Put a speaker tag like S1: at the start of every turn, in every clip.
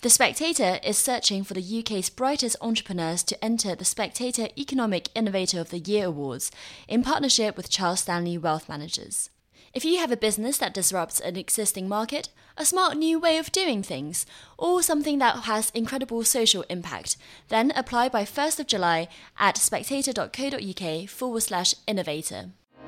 S1: The Spectator is searching for the UK's brightest entrepreneurs to enter the Spectator Economic Innovator of the Year Awards in partnership with Charles Stanley Wealth Managers. If you have a business that disrupts an existing market, a smart new way of doing things, or something that has incredible social impact, then apply by 1st of July at spectator.co.uk/innovator.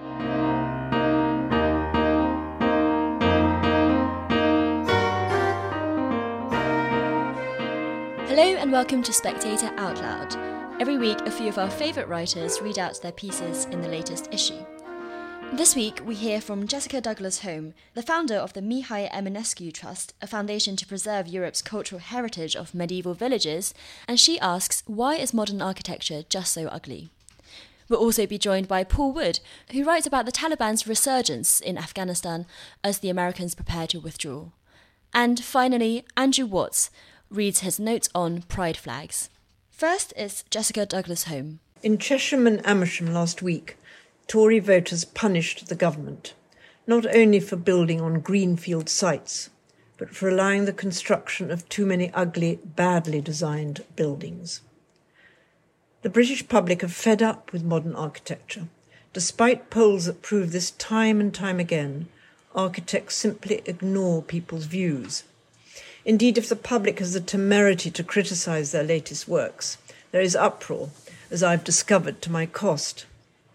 S1: Hello and welcome to Spectator Out Loud. Every week, a few of our favourite writers read out their pieces in the latest issue. This week, we hear from Jessica Douglas-Home, the founder of the Mihai Eminescu Trust, a foundation to preserve Europe's cultural heritage of medieval villages, and she asks, why is modern architecture just so ugly? We'll also be joined by Paul Wood, who writes about the Taliban's resurgence in Afghanistan as the Americans prepare to withdraw. And finally, Andrew Watts reads his notes on pride flags. First is Jessica Douglas-Home.
S2: In Chesham and Amersham last week, Tory voters punished the government, not only for building on greenfield sites, but for allowing the construction of too many ugly, badly designed buildings. The British public are fed up with modern architecture. Despite polls that prove this time and time again, architects simply ignore people's views. Indeed, if the public has the temerity to criticise their latest works, there is uproar, as I've discovered to my cost.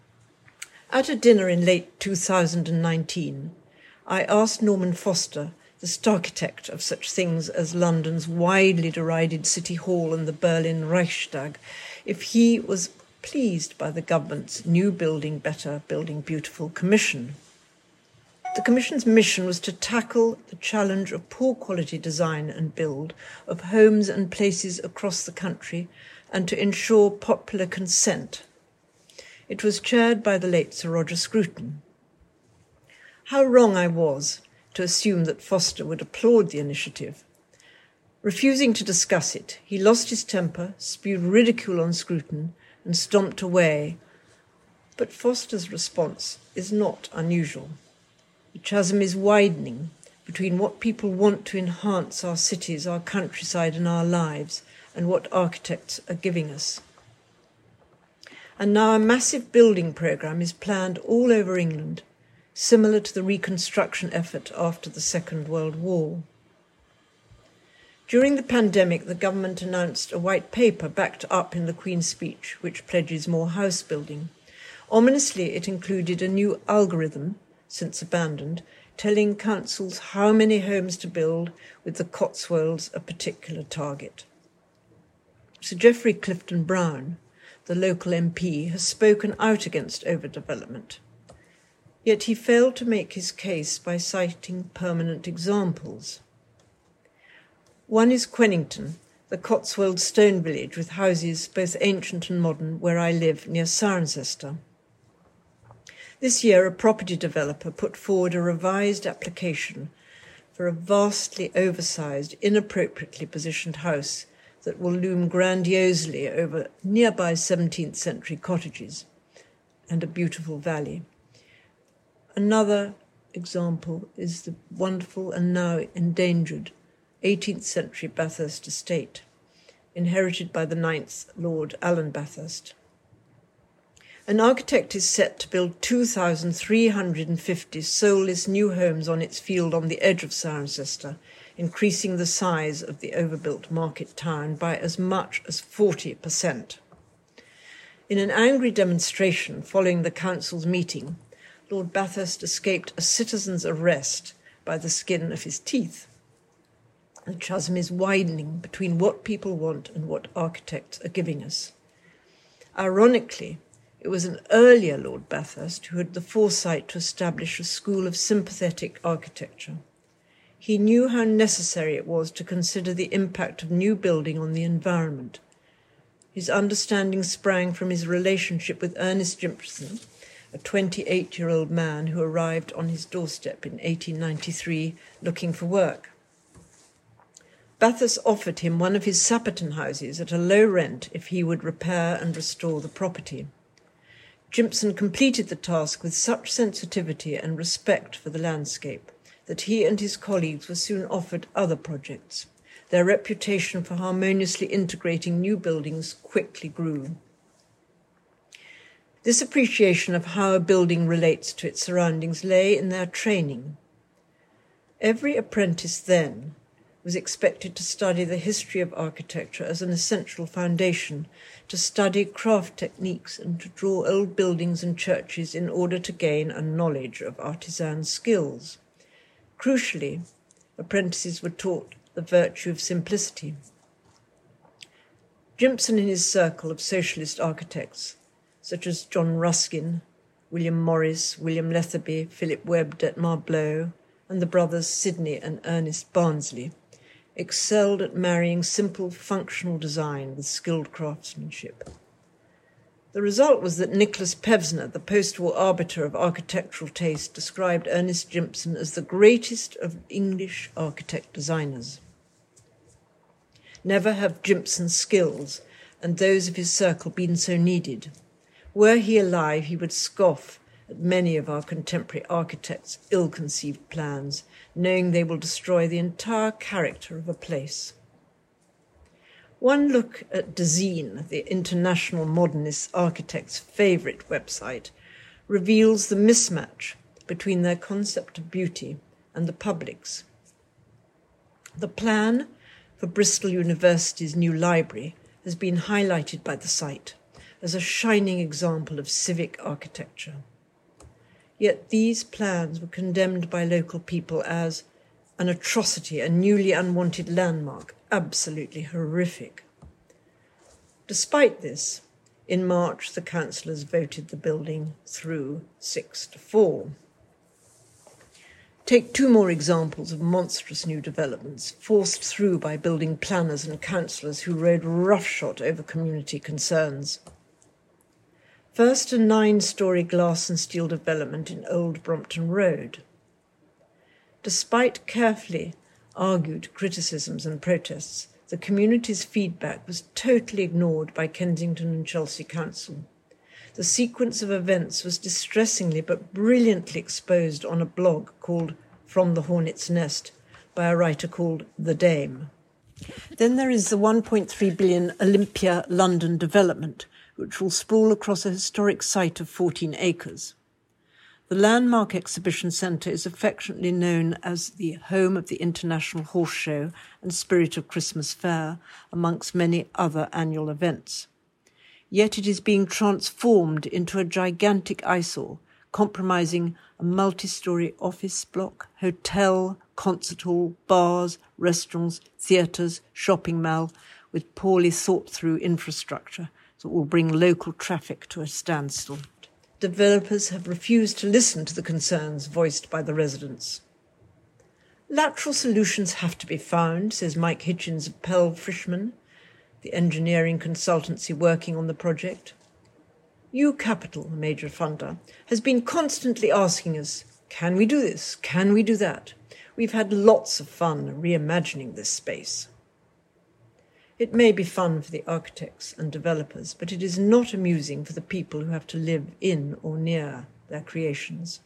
S2: At a dinner in late 2019, I asked Norman Foster, the architect of such things as London's widely derided City Hall and the Berlin Reichstag, if he was pleased by the government's new Building Better, Building Beautiful commission. The Commission's mission was to tackle the challenge of poor quality design and build of homes and places across the country and to ensure popular consent. It was chaired by the late Sir Roger Scruton. How wrong I was to assume that Foster would applaud the initiative. Refusing to discuss it, he lost his temper, spewed ridicule on Scruton and stomped away. But Foster's response is not unusual. The chasm is widening between what people want to enhance our cities, our countryside and our lives, and what architects are giving us. And now a massive building programme is planned all over England, similar to the reconstruction effort after the Second World War. During the pandemic, the government announced a white paper backed up in the Queen's speech, which pledges more house building. Ominously, it included a new algorithm, since abandoned, telling councils how many homes to build, with the Cotswolds a particular target. Sir Geoffrey Clifton Brown, the local MP, has spoken out against overdevelopment. Yet he failed to make his case by citing permanent examples. One is Quennington, the Cotswold stone village with houses both ancient and modern, where I live, near Cirencester. This year, a property developer put forward a revised application for a vastly oversized, inappropriately positioned house that will loom grandiosely over nearby 17th century cottages and a beautiful valley. Another example is the wonderful and now endangered 18th century Bathurst estate, inherited by the 9th Lord Alan Bathurst. An architect is set to build 2,350 soulless new homes on its field on the edge of Cirencester, increasing the size of the overbuilt market town by as much as 40%. In an angry demonstration following the council's meeting, Lord Bathurst escaped a citizen's arrest by the skin of his teeth. The chasm is widening between what people want and what architects are giving us. Ironically, it was an earlier Lord Bathurst who had the foresight to establish a school of sympathetic architecture. He knew how necessary it was to consider the impact of new building on the environment. His understanding sprang from his relationship with Ernest Jimpson, a 28-year-old man who arrived on his doorstep in 1893 looking for work. Bathurst offered him one of his Sapperton houses at a low rent if he would repair and restore the property. Jimpson completed the task with such sensitivity and respect for the landscape that he and his colleagues were soon offered other projects, their reputation for harmoniously integrating new buildings quickly grew. This appreciation of how a building relates to its surroundings lay in their training. Every apprentice then was expected to study the history of architecture as an essential foundation, to study craft techniques and to draw old buildings and churches in order to gain a knowledge of artisan skills. Crucially, apprentices were taught the virtue of simplicity. Jimpson and his circle of socialist architects, such as John Ruskin, William Morris, William Letherby, Philip Webb, Detmar Blow, and the brothers Sidney and Ernest Barnsley, excelled at marrying simple functional design with skilled craftsmanship. The result was that Nicholas Pevsner, the post-war arbiter of architectural taste, described Ernest Jimpson as the greatest of English architect-designers. Never have Jimpson's skills and those of his circle been so needed. Were he alive, he would scoff at many of our contemporary architects' ill-conceived plans, knowing they will destroy the entire character of a place. One look at Dezeen, the international modernist architect's favourite website, reveals the mismatch between their concept of beauty and the public's. The plan for Bristol University's new library has been highlighted by the site as a shining example of civic architecture. Yet these plans were condemned by local people as an atrocity, a newly unwanted landmark, absolutely horrific. Despite this, in March the councillors voted the building through 6-4. Take two more examples of monstrous new developments forced through by building planners and councillors who rode roughshod over community concerns. First, a 9-storey glass and steel development in Old Brompton Road. Despite carefully argued criticisms and protests, the community's feedback was totally ignored by Kensington and Chelsea Council. The sequence of events was distressingly but brilliantly exposed on a blog called From the Hornet's Nest by a writer called The Dame. Then there is the 1.3 billion Olympia London development, which will sprawl across a historic site of 14 acres. The landmark exhibition centre is affectionately known as the home of the International Horse Show and Spirit of Christmas Fair, amongst many other annual events. Yet it is being transformed into a gigantic eyesore, comprising a multi-storey office block, hotel, concert hall, bars, restaurants, theatres, shopping mall, with poorly thought-through infrastructure that will bring local traffic to a standstill. Developers have refused to listen to the concerns voiced by the residents. Lateral solutions have to be found, says Mike Hitchens of Pell Frischmann, the engineering consultancy working on the project. U Capital, a major funder, has been constantly asking us, can we do this? Can we do that? We've had lots of fun reimagining this space. It may be fun for the architects and developers, but it is not amusing for the people who have to live in or near their creations.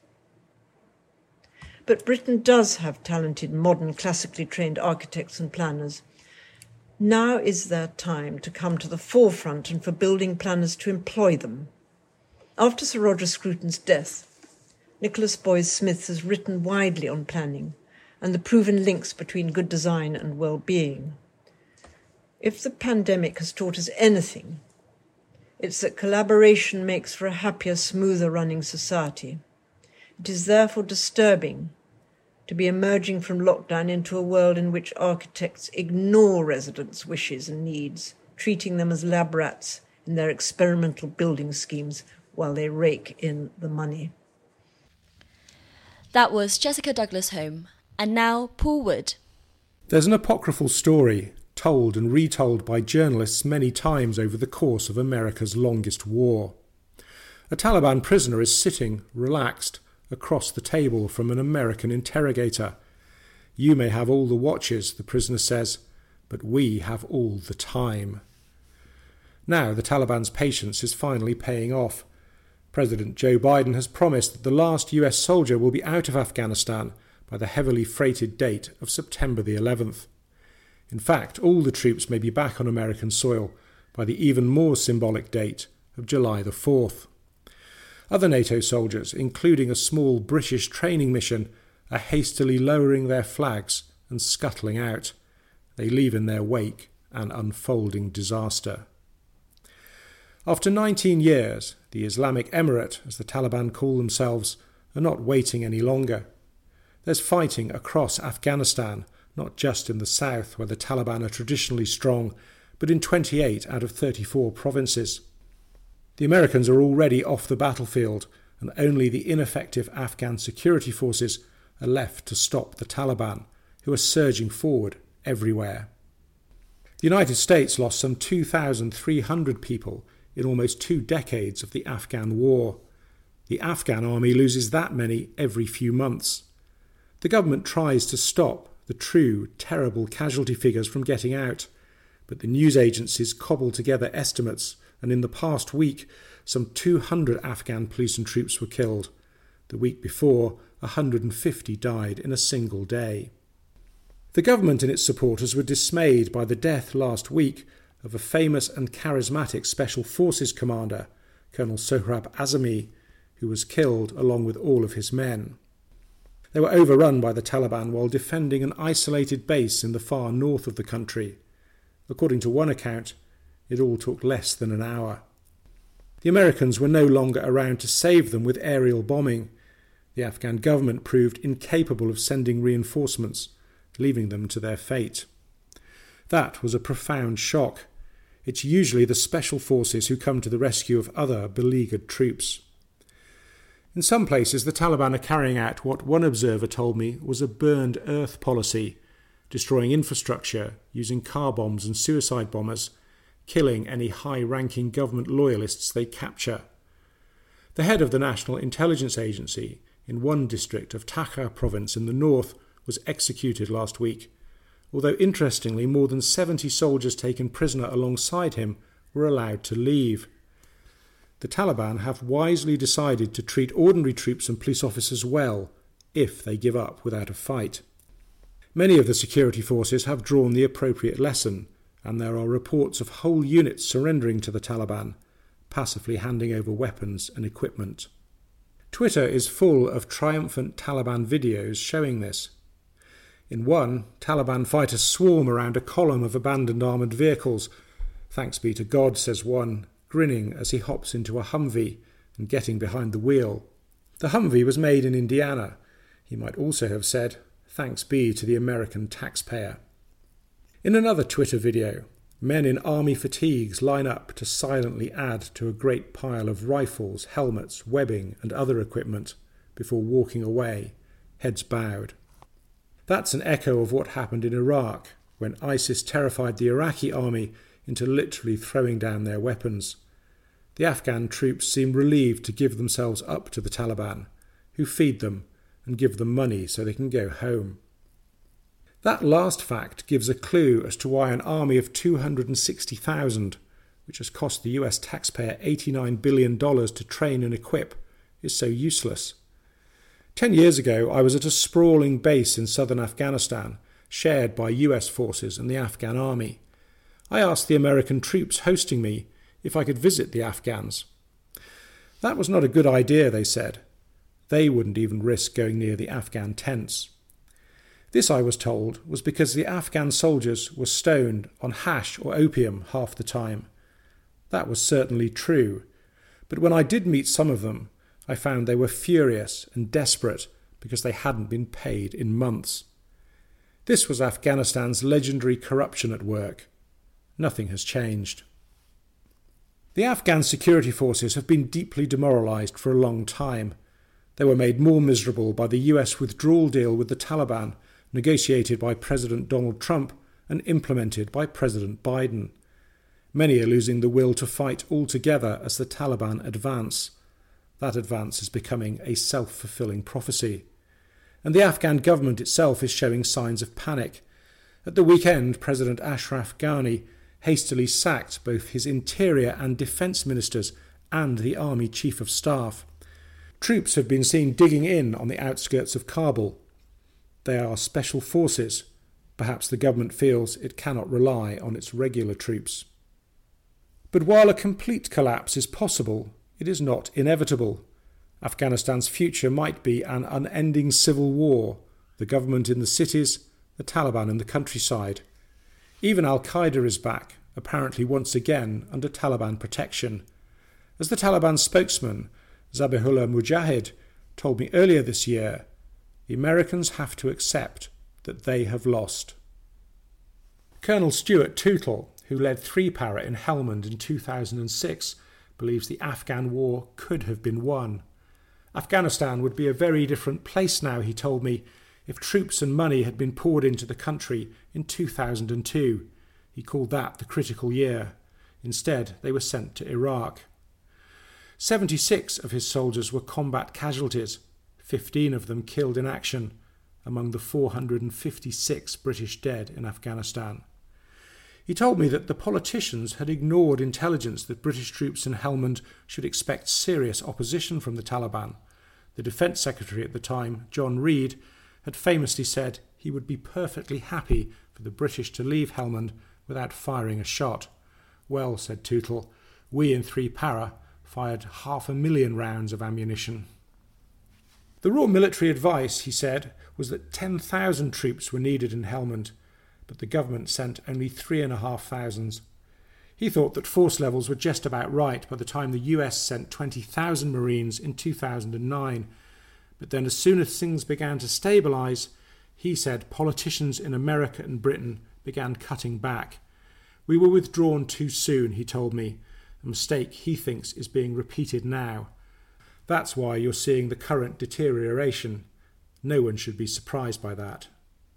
S2: But Britain does have talented, modern, classically trained architects and planners. Now is their time to come to the forefront and for building planners to employ them. After Sir Roger Scruton's death, Nicholas Boys-Smith has written widely on planning and the proven links between good design and well-being. If the pandemic has taught us anything, it's that collaboration makes for a happier, smoother-running society. It is therefore disturbing to be emerging from lockdown into a world in which architects ignore residents' wishes and needs, treating them as lab rats in their experimental building schemes while they rake in the money.
S1: That was Jessica Douglas-Home. And now, Paul Wood.
S3: There's an apocryphal story told and retold by journalists many times over the course of America's longest war. A Taliban prisoner is sitting, relaxed, across the table from an American interrogator. You may have all the watches, the prisoner says, but we have all the time. Now the Taliban's patience is finally paying off. President Joe Biden has promised that the last US soldier will be out of Afghanistan by the heavily freighted date of September the 11th. In fact, all the troops may be back on American soil by the even more symbolic date of July the 4th. Other NATO soldiers, including a small British training mission, are hastily lowering their flags and scuttling out. They leave in their wake an unfolding disaster. After 19 years, the Islamic Emirate, as the Taliban call themselves, are not waiting any longer. There's fighting across Afghanistan, not just in the south where the Taliban are traditionally strong, but in 28 out of 34 provinces. The Americans are already off the battlefield, and only the ineffective Afghan security forces are left to stop the Taliban, who are surging forward everywhere. The United States lost some 2,300 people in almost 2 decades of the Afghan war. The Afghan army loses that many every few months. The government tries to stop the true, terrible casualty figures from getting out, but the news agencies cobble together estimates, and in the past week, some 200 Afghan police and troops were killed. The week before, 150 died in a single day. The government and its supporters were dismayed by the death last week of a famous and charismatic Special Forces commander, Colonel Sohrab Azami, who was killed along with all of his men. They were overrun by the Taliban while defending an isolated base in the far north of the country. According to one account, it all took less than an hour. The Americans were no longer around to save them with aerial bombing. The Afghan government proved incapable of sending reinforcements, leaving them to their fate. That was a profound shock. It's usually the special forces who come to the rescue of other beleaguered troops. In some places, the Taliban are carrying out what one observer told me was a burned earth policy, destroying infrastructure, using car bombs and suicide bombers, killing any high-ranking government loyalists they capture. The head of the National Intelligence Agency in one district of Takha province in the north was executed last week, although interestingly more than 70 soldiers taken prisoner alongside him were allowed to leave. The Taliban have wisely decided to treat ordinary troops and police officers well, if they give up without a fight. Many of the security forces have drawn the appropriate lesson, and there are reports of whole units surrendering to the Taliban, passively handing over weapons and equipment. Twitter is full of triumphant Taliban videos showing this. In one, Taliban fighters swarm around a column of abandoned armoured vehicles. Thanks be to God, says one, grinning as he hops into a Humvee and getting behind the wheel. The Humvee was made in Indiana. He might also have said, thanks be to the American taxpayer. In another Twitter video, men in army fatigues line up to silently add to a great pile of rifles, helmets, webbing and other equipment before walking away, heads bowed. That's an echo of what happened in Iraq, when ISIS terrified the Iraqi army into literally throwing down their weapons. The Afghan troops seem relieved to give themselves up to the Taliban, who feed them and give them money so they can go home. That last fact gives a clue as to why an army of 260,000, which has cost the US taxpayer $89 billion to train and equip, is so useless. 10 years ago, I was at a sprawling base in southern Afghanistan, shared by US forces and the Afghan army. I asked the American troops hosting me if I could visit the Afghans. That was not a good idea, they said. They wouldn't even risk going near the Afghan tents. This, I was told, was because the Afghan soldiers were stoned on hash or opium half the time. That was certainly true, but when I did meet some of them, I found they were furious and desperate because they hadn't been paid in months. This was Afghanistan's legendary corruption at work. Nothing has changed. The Afghan security forces have been deeply demoralised for a long time. They were made more miserable by the US withdrawal deal with the Taliban, negotiated by President Donald Trump and implemented by President Biden. Many are losing the will to fight altogether as the Taliban advance. That advance is becoming a self-fulfilling prophecy. And the Afghan government itself is showing signs of panic. At the weekend, President Ashraf Ghani hastily sacked both his interior and defence ministers and the army chief of staff. Troops have been seen digging in on the outskirts of Kabul. They are special forces, Perhaps the government feels it cannot rely on its regular troops. But while a complete collapse is possible, it is not inevitable. Afghanistan's future might be an unending civil war, the government in the cities, the Taliban in the countryside. Even Al-Qaeda is back, apparently once again under Taliban protection. As the Taliban spokesman, Zabihullah Mujahid, told me earlier this year, the Americans have to accept that they have lost. Colonel Stuart Tootle, who led 3-Para in Helmand in 2006, believes the Afghan war could have been won. Afghanistan would be a very different place now, he told me, if troops and money had been poured into the country in 2002. He called that the critical year. Instead, they were sent to Iraq. 76 of his soldiers were combat casualties, 15 of them killed in action, among the 456 British dead in Afghanistan. He told me that the politicians had ignored intelligence that British troops in Helmand should expect serious opposition from the Taliban. The Defence Secretary at the time, John Reid, had famously said he would be perfectly happy for the British to leave Helmand without firing a shot. Well, said Tootle, we in 3-Para fired 500,000 rounds of ammunition. The raw military advice, he said, was that 10,000 troops were needed in Helmand, but the government sent only 3,500. He thought that force levels were just about right by the time the US sent 20,000 Marines in 2009. But then as soon as things began to stabilise, he said politicians in America and Britain began cutting back. We were withdrawn too soon, he told me, a mistake he thinks is being repeated now. That's why you're seeing the current deterioration. No one should be surprised by that.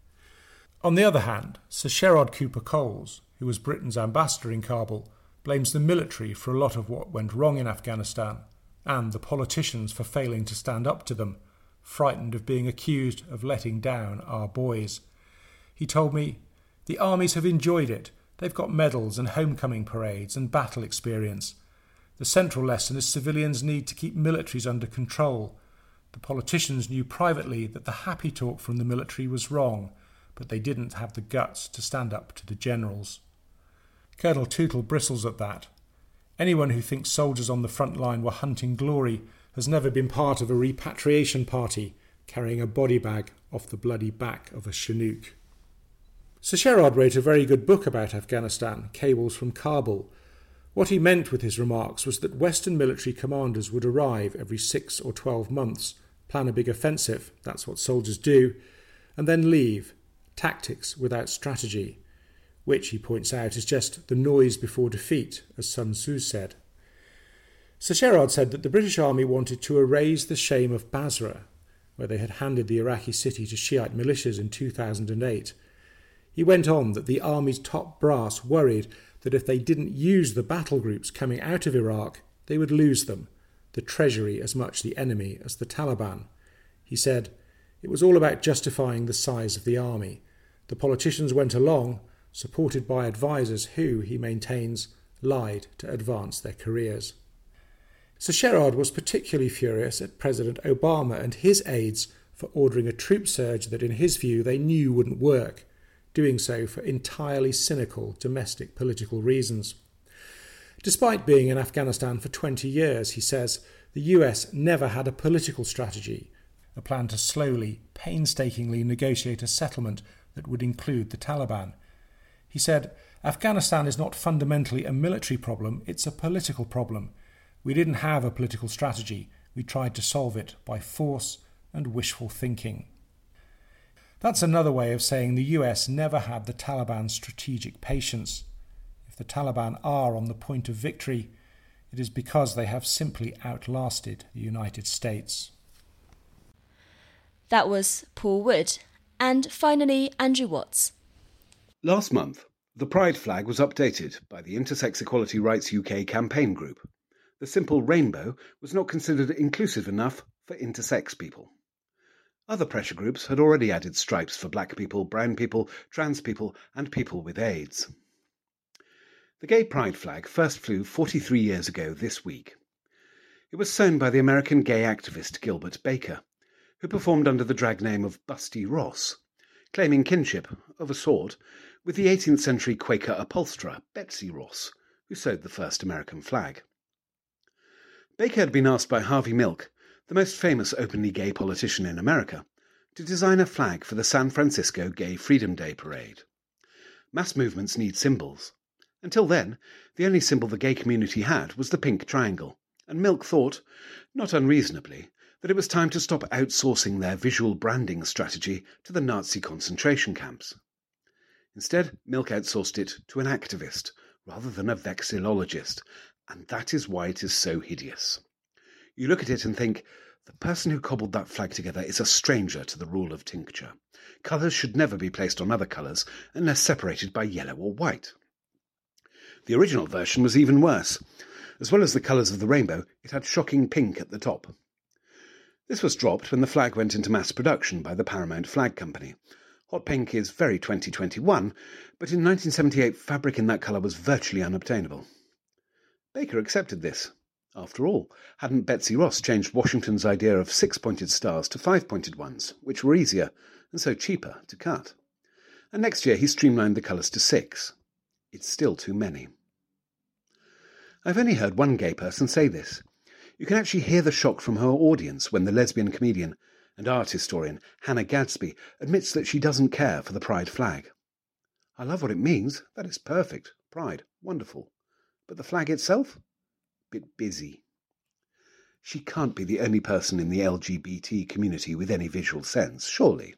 S3: On the other hand, Sir Sherrod Cooper-Coles, who was Britain's ambassador in Kabul, blames the military for a lot of what went wrong in Afghanistan, and the politicians for failing to stand up to them, frightened of being accused of letting down our boys. He told me, the armies have enjoyed it. They've got medals and homecoming parades and battle experience. The central lesson is civilians need to keep militaries under control. The politicians knew privately that the happy talk from the military was wrong, but they didn't have the guts to stand up to the generals. Colonel Tootle bristles at that. Anyone who thinks soldiers on the front line were hunting glory has never been part of a repatriation party carrying a body bag off the bloody back of a Chinook. Sir Sherrod wrote a very good book about Afghanistan, Cables from Kabul. What he meant with his remarks was that Western military commanders would arrive every 6 or 12 months, plan a big offensive, that's what soldiers do, and then leave. Tactics without strategy, which, he points out, is just the noise before defeat, as Sun Tzu said. Sir Sherrod said that the British Army wanted to erase the shame of Basra, where they had handed the Iraqi city to Shiite militias in 2008. He went on that the Army's top brass worried that if they didn't use the battle groups coming out of Iraq, they would lose them, the Treasury as much the enemy as the Taliban. He said, it was all about justifying the size of the army. The politicians went along, supported by advisers who, he maintains, lied to advance their careers. Sir Sherrod was particularly furious at President Obama and his aides for ordering a troop surge that in his view they knew wouldn't work, doing so for entirely cynical domestic political reasons. Despite being in Afghanistan for 20 years, he says, the US never had a political strategy, a plan to slowly, painstakingly negotiate a settlement that would include the Taliban. He said, Afghanistan is not fundamentally a military problem, it's a political problem. We didn't have a political strategy. We tried to solve it by force and wishful thinking. That's another way of saying the US never had the Taliban's strategic patience. If the Taliban are on the point of victory, it is because they have simply outlasted the United States.
S1: That was Paul Wood. And finally, Andrew Watts.
S4: Last month, the Pride flag was updated by the Intersex Equality Rights UK campaign group. The simple rainbow was not considered inclusive enough for intersex people. Other pressure groups had already added stripes for black people, brown people, trans people, and people with AIDS. The gay pride flag first flew 43 years ago this week. It was sewn by the American gay activist Gilbert Baker, who performed under the drag name of Busty Ross. claiming kinship, of a sort, with the 18th century Quaker upholsterer Betsy Ross, who sewed the first American flag. Baker had been asked by Harvey Milk, the most famous openly gay politician in America, to design a flag for the San Francisco Gay Freedom Day Parade. Mass movements need symbols. Until then, the only symbol the gay community had was the pink triangle, and Milk thought, not unreasonably, that it was time to stop outsourcing their visual branding strategy to the Nazi concentration camps. Instead, Milk outsourced it to an activist, rather than a vexillologist, and that is why it is so hideous. You look at it and think, the person who cobbled that flag together is a stranger to the rule of tincture. Colours should never be placed on other colours unless separated by yellow or white. The original version was even worse. As well as the colours of the rainbow, it had shocking pink at the top. This was dropped when the flag went into mass production by the Paramount Flag Company. Hot pink is very 2021, but in 1978 fabric in that colour was virtually unobtainable. Baker accepted this. After all, hadn't Betsy Ross changed Washington's idea of 6-pointed stars to 5-pointed ones, which were easier and so cheaper to cut? And next year he streamlined the colours to 6. It's still too many. I've only heard one gay person say this. You can actually hear the shock from her audience when the lesbian comedian and art historian Hannah Gadsby admits that she doesn't care for the pride flag. I love what it means. That is perfect. Pride. Wonderful. But the flag itself? Bit busy. She can't be the only person in the LGBT community with any visual sense, surely.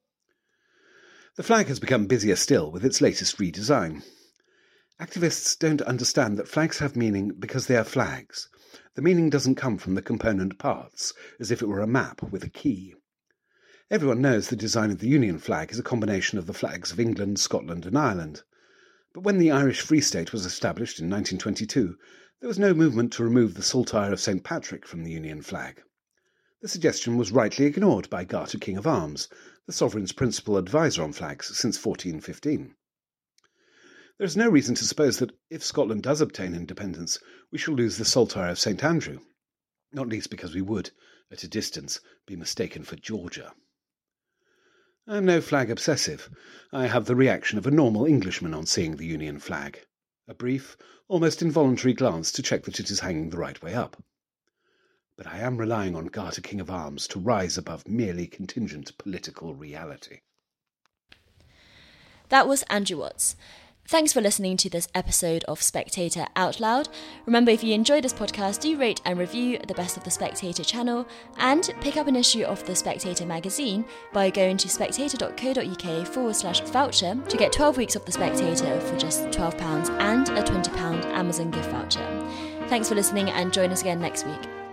S4: The flag has become busier still with its latest redesign. Activists don't understand that flags have meaning because they are flags. The meaning doesn't come from the component parts, as if it were a map with a key. Everyone knows the design of the Union flag is a combination of the flags of England, Scotland and Ireland. But when the Irish Free State was established in 1922, there was no movement to remove the saltire of St. Patrick from the Union flag. The suggestion was rightly ignored by Garter King of Arms, the sovereign's principal adviser on flags since 1415. There is no reason to suppose that if Scotland does obtain independence, we shall lose the saltire of St. Andrew, not least because we would, at a distance, be mistaken for Georgia. I am no flag obsessive. I have the reaction of a normal Englishman on seeing the Union flag. A brief, almost involuntary glance to check that it is hanging the right way up. But I am relying on Garter King of Arms to rise above merely contingent political reality.
S1: That was Andrew Watts. Thanks for listening to this episode of Spectator Out Loud. Remember, if you enjoy this podcast, do rate and review the Best of the Spectator channel and pick up an issue of the Spectator magazine by going to spectator.co.uk/voucher to get 12 weeks of The Spectator for just £12 and a £20 Amazon gift voucher. Thanks for listening and join us again next week.